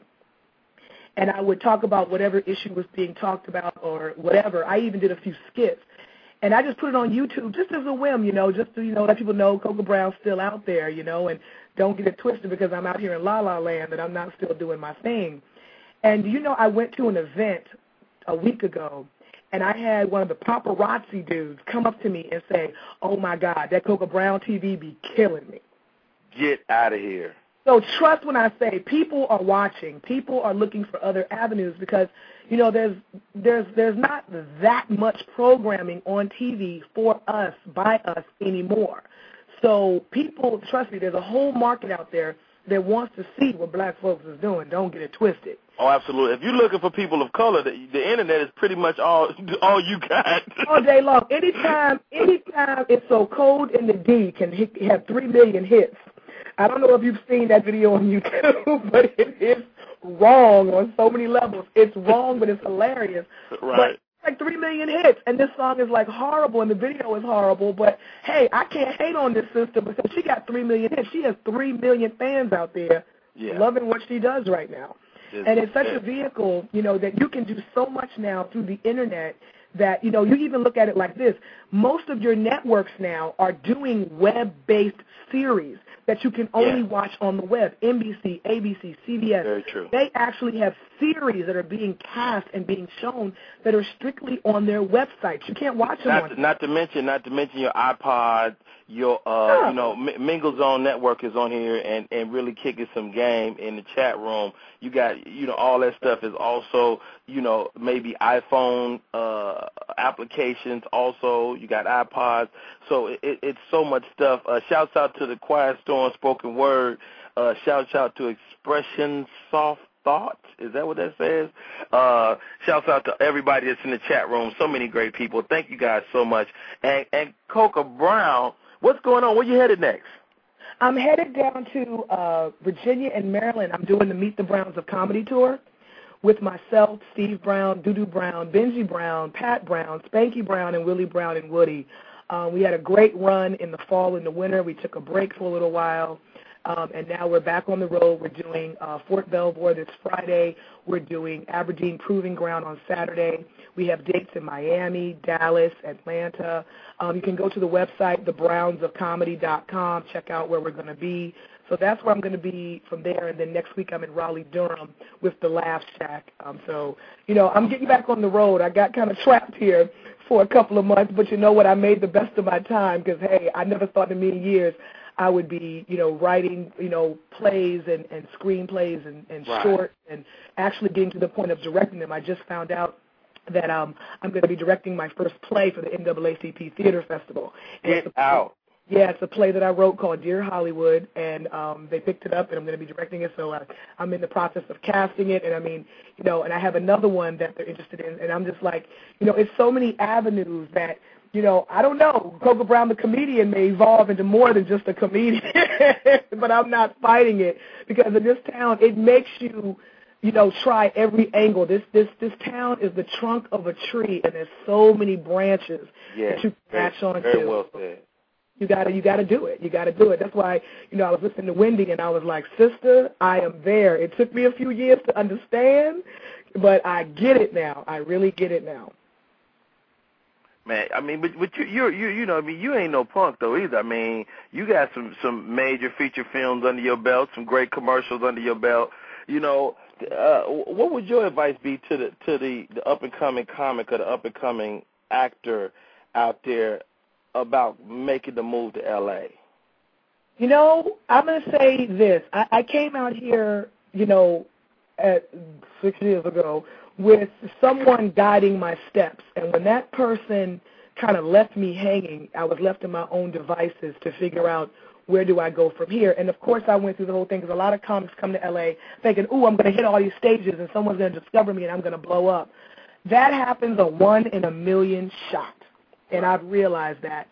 And I would talk about whatever issue was being talked about or whatever. I even did a few skits. And I just put it on YouTube just as a whim, you know, just to, you know, let people know Coca Brown's still out there, you know, and don't get it twisted because I'm out here in La La Land and I'm not still doing my thing. And, you know, I went to an event a week ago, and I had one of the paparazzi dudes come up to me and say, oh, my God, that Coca Brown TV be killing me. Get out of here. So trust when I say people are watching. People are looking for other avenues because, you know, there's not that much programming on TV for us, by us anymore. So people, trust me, there's a whole market out there that wants to see what black folks is doing. Don't get it twisted. Oh, absolutely. If you're looking for people of color, the Internet is pretty much all you got. All day long. Anytime It's So Cold in the D can have 3 million hits. I don't know if you've seen that video on YouTube, but it is wrong on so many levels. It's wrong, but it's hilarious. Right. But it's like 3 million hits, and this song is like horrible, and the video is horrible. But, hey, I can't hate on this sister because she got 3 million hits. She has 3 million fans out there loving what she does right now. And it's such a vehicle, you know, that you can do so much now through the Internet that, you know, you even look at it like this. Most of your networks now are doing web-based series that you can only watch on the web. NBC, ABC, CBS. Very true. They actually have series that are being cast and being shown that are strictly on their websites. You can't watch them on. Not to mention your iPod, your you know, Mingle Zone Network is on here and really kicking some game in the chat room. You got, you know, all that stuff is also, you know, maybe iPhone applications also. You got iPods. So it's so much stuff. Shouts out to the Quiet Storm Spoken Word. Shouts out to Expression Soft Thoughts. Is that what that says? Shouts out to everybody that's in the chat room. So many great people. Thank you guys so much. And Coca Brown, what's going on? Where you headed next? I'm headed down to Virginia and Maryland. I'm doing the Meet the Browns of Comedy tour, with myself, Steve Brown, Dudu Brown, Benji Brown, Pat Brown, Spanky Brown, and Willie Brown and Woody. We had a great run in the fall and the winter. We took a break for a little while, and now we're back on the road. We're doing Fort Belvoir this Friday. We're doing Aberdeen Proving Ground on Saturday. We have dates in Miami, Dallas, Atlanta. You can go to the website, thebrownsofcomedy.com, check out where we're going to be. So that's where I'm going to be from there, and then next week I'm in Raleigh-Durham with the Laugh Shack. So, I'm getting back on the road. I got kind of trapped here for a couple of months, but you know what? I made the best of my time because, hey, I never thought in a million years I would be, writing, plays and screenplays and right. shorts and actually getting to the point of directing them. I just found out that I'm going to be directing my first play for the NAACP Theater Festival. Get out. Yeah, it's a play that I wrote called Dear Hollywood, and they picked it up, and I'm going to be directing it. So I'm in the process of casting it, and and I have another one that they're interested in, and I'm just like, it's so many avenues that, I don't know, Coco Brown the comedian may evolve into more than just a comedian, but I'm not fighting it because in this town, it makes you, try every angle. This town is the trunk of a tree, and there's so many branches that you can latch on to. Very well said. You gotta do it. You gotta do it. That's why, I was listening to Wendy and I was like, sister, I am there. It took me a few years to understand, but I get it now. I really get it now. Man, but you ain't no punk though either. You got some major feature films under your belt, some great commercials under your belt. What would your advice be to the up and coming comic or the up and coming actor out there about making the move to L.A.? I'm going to say this. I came out here, at 6 years ago with someone guiding my steps. And when that person kind of left me hanging, I was left to my own devices to figure out where do I go from here. And, of course, I went through the whole thing because a lot of comics come to L.A. thinking, ooh, I'm going to hit all these stages and someone's going to discover me and I'm going to blow up. That happens a 1 in a million shot. And I've realized that,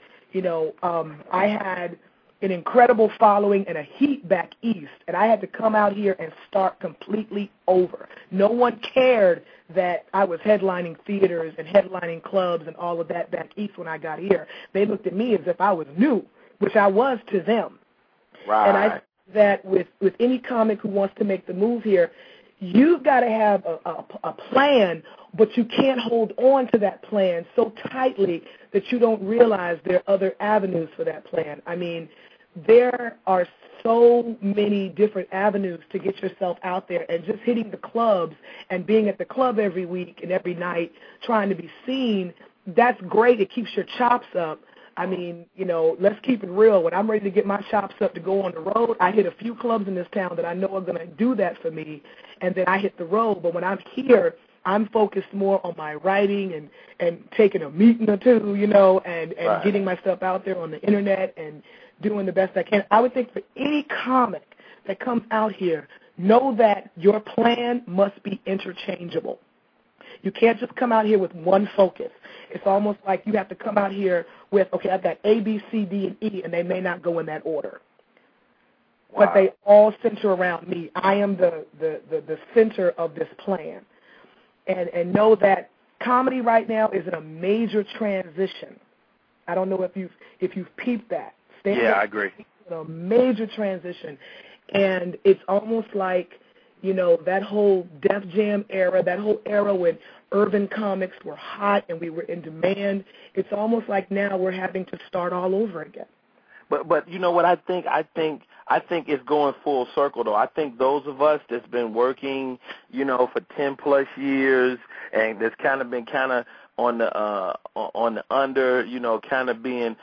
I had an incredible following and a heat back east, and I had to come out here and start completely over. No one cared that I was headlining theaters and headlining clubs and all of that back east when I got here. They looked at me as if I was new, which I was to them. Right. And I think that with any comic who wants to make the move here, you've got to have a plan, but you can't hold on to that plan so tightly that you don't realize there are other avenues for that plan. There are so many different avenues to get yourself out there, and just hitting the clubs and being at the club every week and every night trying to be seen, that's great. It keeps your chops up. Let's keep it real. When I'm ready to get my chops up to go on the road, I hit a few clubs in this town that I know are going to do that for me, and then I hit the road. But when I'm here, I'm focused more on my writing and taking a meeting or two, and right. getting my stuff out there on the Internet and doing the best I can. I would think for any comic that comes out here, know that your plan must be interchangeable. You can't just come out here with one focus. It's almost like you have to come out here with, okay, I've got A, B, C, D, and E, and they may not go in that order. Wow. But they all center around me. I am the center of this plan. And know that comedy right now is in a major transition. I don't know if you've peeped that. Yeah, I agree. A major transition. And it's almost like, that whole Def Jam era, that whole era when urban comics were hot and we were in demand, it's almost like now we're having to start all over again. But you know what I think? I think it's going full circle, though. I think those of us that's been working, for 10+ years and that's been on the under, kind of being,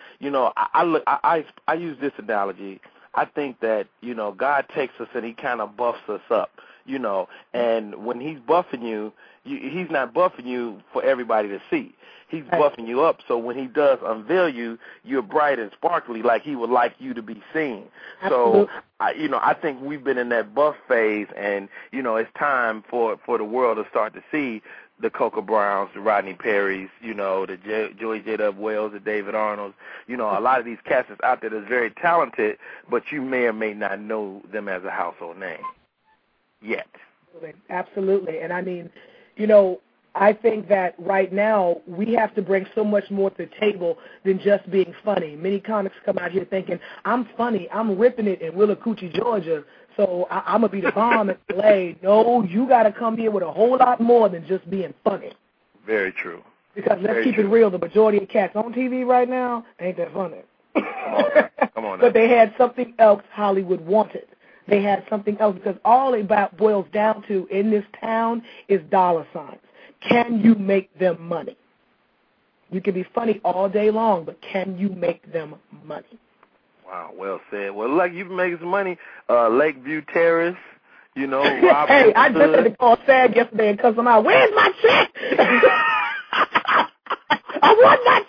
I use this analogy. I think that, God takes us and he kind of buffs us up, and when he's buffing you, he's not buffing you for everybody to see. He's buffing you up, so when he does unveil you, you're bright and sparkly like he would like you to be seen. Absolutely. So, I think we've been in that buff phase, and, it's time for the world to start to see the Coco Browns, the Rodney Perrys, the Joey J.W. Wells, the David Arnolds, a lot of these cats is out there that's very talented, but you may or may not know them as a household name yet. Absolutely. And I mean, you know, I think that right now we have to bring so much more to the table than just being funny. Many comics come out here thinking, I'm funny, I'm ripping it in Willacoochee, Georgia, so I'm going to be the bomb in L.A. No, you got to come here with a whole lot more than just being funny. Very true. Because let's keep it real, the majority of cats on TV right now ain't that funny. Come on now. But they had something else Hollywood wanted. They had something else, because all it boils down to in this town is dollar signs. Can you make them money? You can be funny all day long, but can you make them money? Wow, well said. Well, like you've been making some money. Lakeview Terrace, you know. Hey, I just had to call SAG yesterday and cuss them out. Where's my check? I want my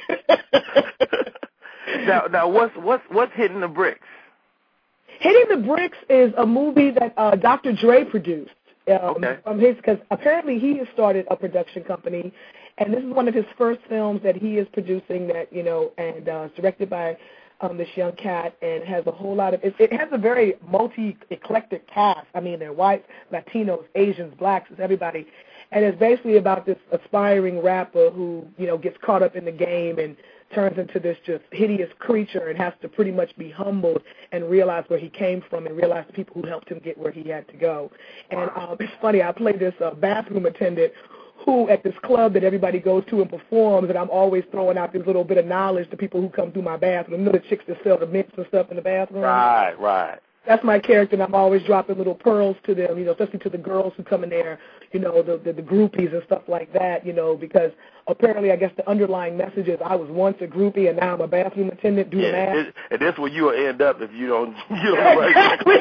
check. Now, what's Hitting the Bricks? Hitting the Bricks is a movie that Dr. Dre produced. Okay. Because apparently he has started a production company, and this is one of his first films that he is producing. That and it's directed by this young cat, and has a whole lot of. It has a very eclectic cast. I mean, they're whites, Latinos, Asians, blacks, it's everybody, and it's basically about this aspiring rapper who gets caught up in the game and turns into this just hideous creature and has to pretty much be humbled and realize where he came from and realize the people who helped him get where he had to go. And it's funny, I play this bathroom attendant who at this club that everybody goes to and performs, and I'm always throwing out this little bit of knowledge to people who come through my bathroom. You know the chicks that sell the mints and stuff in the bathroom? Right. That's my character, and I'm always dropping little pearls to them, especially to the girls who come in there, the groupies and stuff like that, because apparently I guess the underlying message is I was once a groupie and now I'm a bathroom attendant. Do the math. And that's where you'll end up if you don't Exactly.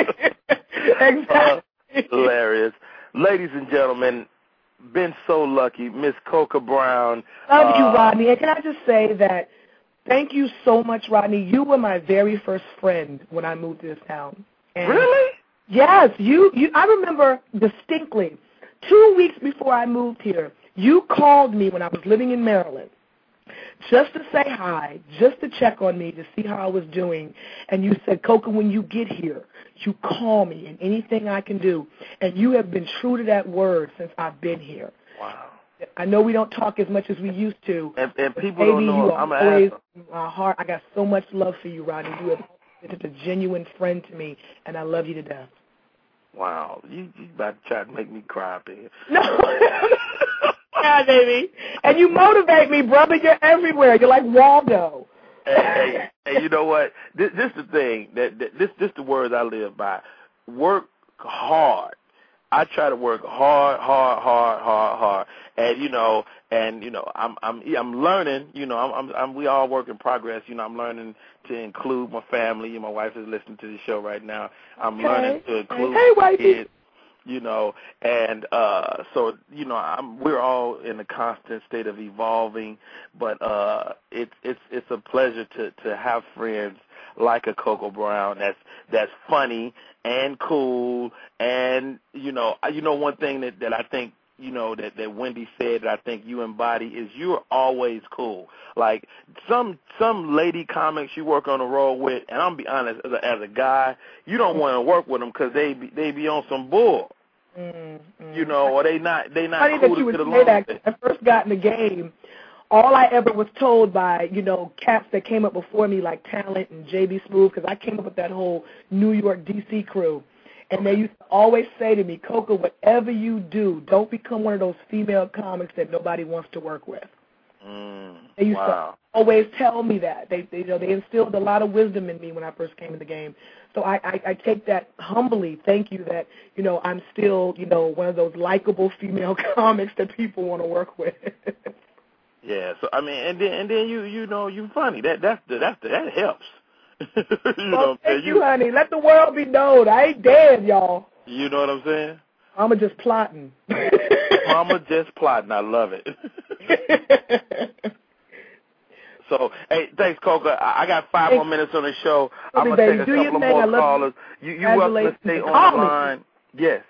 Exactly. Hilarious. Ladies and gentlemen, been so lucky. Miss Coca Brown. Love you, Rodney. And can I just say that thank you so much, Rodney. You were my very first friend when I moved to this town. And really? Yes. I remember distinctly 2 weeks before I moved here, you called me when I was living in Maryland just to say hi, just to check on me, to see how I was doing. And you said, Coca, when you get here, you call me and anything I can do. And you have been true to that word since I've been here. Wow. I know we don't talk as much as we used to. And people don't know. I'm always in my heart. I got so much love for you, Rodney. You have been a genuine friend to me, and I love you to death. Wow. You about to try to make me cry up here. No. Yeah, baby. And you motivate me, brother. You're everywhere. You're like Waldo. Hey, you know what? This is the thing. This the words I live by. Work hard. I try to work hard, and I'm learning. We all work in progress. I'm learning to include my family. My wife is listening to the show right now. I'm learning to include my kids. And so we're all in a constant state of evolving, but it's a pleasure to have friends like a Coco Brown that's funny and cool, and one thing that I think that Wendy said that I think you embody is you're always cool. Like some lady comics you work on the road with, and I'm be honest, as a guy, you don't want to work with them because they be on some bull. Or they not funny cool that you to would get say along that. with. I first got in the game. All I ever was told by, cats that came up before me like Talent and J.B. Smooth, because I came up with that whole New York, D.C. crew. And they used to always say to me, Coca, whatever you do, don't become one of those female comics that nobody wants to work with. They used to always tell me that. They instilled a lot of wisdom in me when I first came in the game. So I take that humbly. Thank you that, I'm still, one of those likable female comics that people want to work with. Yeah, so I mean, and then you funny. That helps. Thank you, honey. Let the world be known. I ain't dead, y'all. You know what I'm saying? Mama just plotting. Mama just plotting. I love it. So, hey, thanks, Coca. I got 5 more minutes on the show. I'm gonna take a couple of more callers. You welcome to stay on the line. Yes.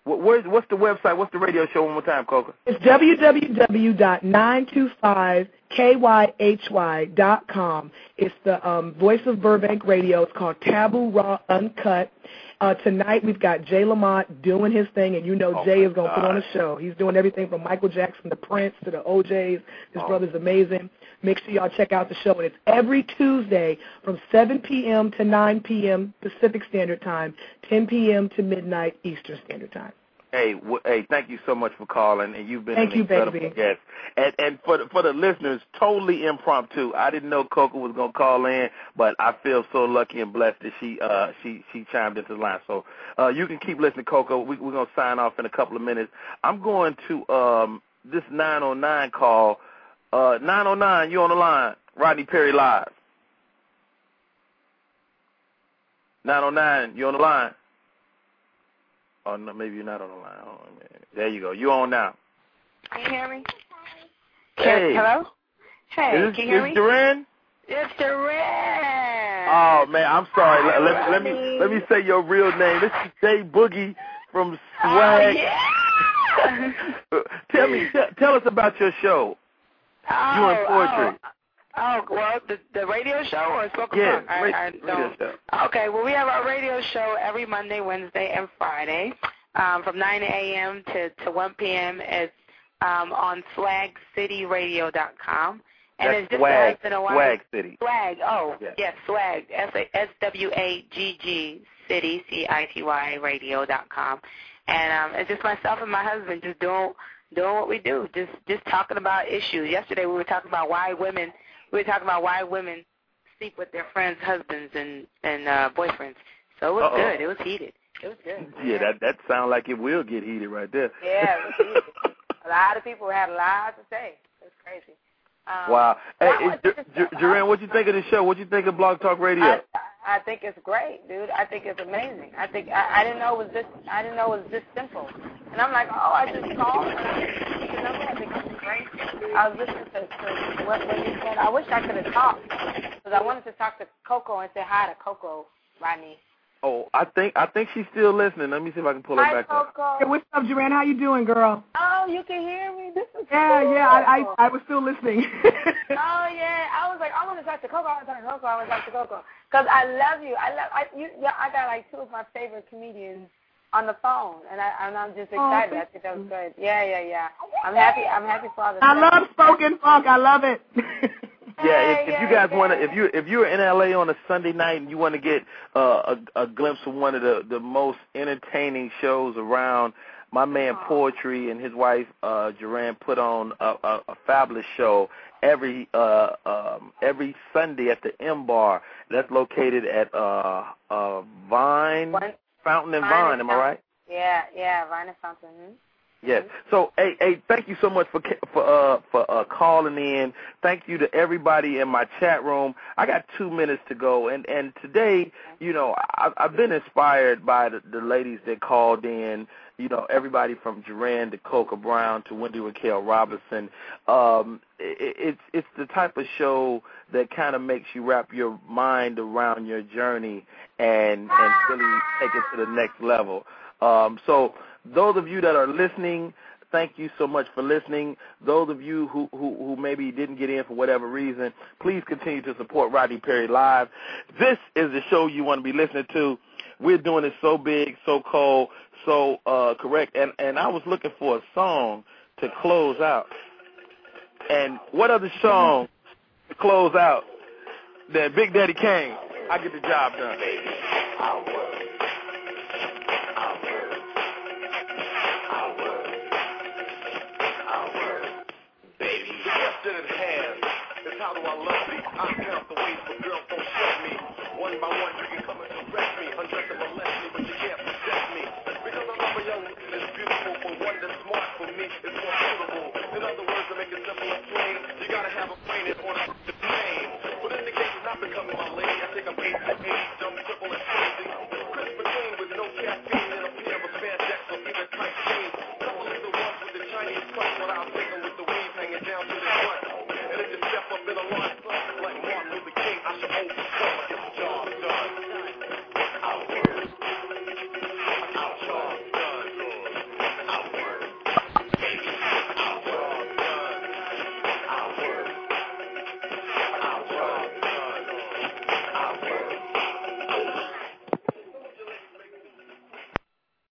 What's the website? What's the radio show one more time, Coca? It's www.925 KYHY.com. It's the Voice of Burbank Radio. It's called Taboo Raw Uncut. Tonight we've got Jay Lamont doing his thing, and you know Jay is going to put on a show. He's doing everything from Michael Jackson to Prince to the OJs. His brother's amazing. Make sure y'all check out the show. And it's every Tuesday from 7 p.m. to 9 p.m. Pacific Standard Time, 10 p.m. to midnight Eastern Standard Time. Hey, thank you so much for calling, and you've been an incredible guest. And for the listeners, totally impromptu. I didn't know Coco was gonna call in, but I feel so lucky and blessed that she chimed into the line. So you can keep listening, Coco. We're gonna sign off in a couple of minutes. I'm going to this 909 call. 909, you on the line? Rodney Perry live. 909, you on the line? Oh, no, maybe you're not on the line. Oh, there you go. You on now. Can you hear me? Hey. Hello? Hey, can you hear me? Is Duran? It's Duran. Oh, man, I'm sorry. Let me say your real name. This is Jay Boogie from Swag. Oh, yeah. Tell us about your show. You and poetry. Well, the radio show or spoken word? I radio show. Okay, well, we have our radio show every Monday, Wednesday, and Friday from 9 a.m. to 1 p.m. It's on swagcityradio.com. And That's it's just Swag, once in a while. Swag City. Swag, yes, Swag, SWAGG City, CITY radio.com. And it's just myself and my husband just doing what we do, just talking about issues. Yesterday we were talking about why women sleep with their friends' husbands and boyfriends. So it was good. It was heated. It was good. Yeah, that sounds like it will get heated right there. Yeah, it was heated. A lot of people had a lot to say. It was crazy. Wow. Hey, Duran, what you think of the show? What you think of Blog Talk Radio? I think it's great, dude. I think it's amazing. I didn't know it was this. I didn't know it was this simple. And I'm like, I just called. I think it's great. I was listening to what you said. I wish I could have talked because I wanted to talk to Coco and say hi to Coco, Rodney. Oh, I think she's still listening. Let me see if I can pull her back up. Hey, what's up, Duran? How you doing, girl? Oh, you can hear me? This is cool. I was still listening. Oh, yeah. I was like, I want to talk to Coco. I want to talk to Coco. Because I love you. I got like two of my favorite comedians on the phone, and I'm just excited. I think that was good. Yeah. I'm happy for all the I love spoken funk. I love it. Yeah, if you guys want to, if you're in LA on a Sunday night and you want to get a glimpse of one of the most entertaining shows around, my man Poetry and his wife Duran put on a fabulous show every Sunday at the M Bar. That's located at Vine, Fountain and Vine. Am I right? Yeah, Vine and Fountain. Mm-hmm. Yes. So, hey, thank you so much for calling in. Thank you to everybody in my chat room. I got 2 minutes to go, and today, I've been inspired by the ladies that called in. Everybody from Duran to Coca Brown to Wendy Raquel Robinson. It's the type of show that kind of makes you wrap your mind around your journey and really take it to the next level. So those of you that are listening, thank you so much for listening. Those of you who maybe didn't get in for whatever reason, please continue to support Rodney Perry Live. This is the show you want to be listening to. We're doing it so big, so cold, so correct. And I was looking for a song to close out. And what other song to close out than Big Daddy Kane? I get the job done. How do I love me? I count the ways but girls don't trust me. One by one you can come and arrest me. Undress and molest me, but you can't possess me. Because I love a young woman that's beautiful, but one that's smart for me is more suitable. In other words, to make it simple and plain, you gotta have a brain in order to plane. But in the case of not becoming my lady, I think I'm 8 to 8, dumb, triple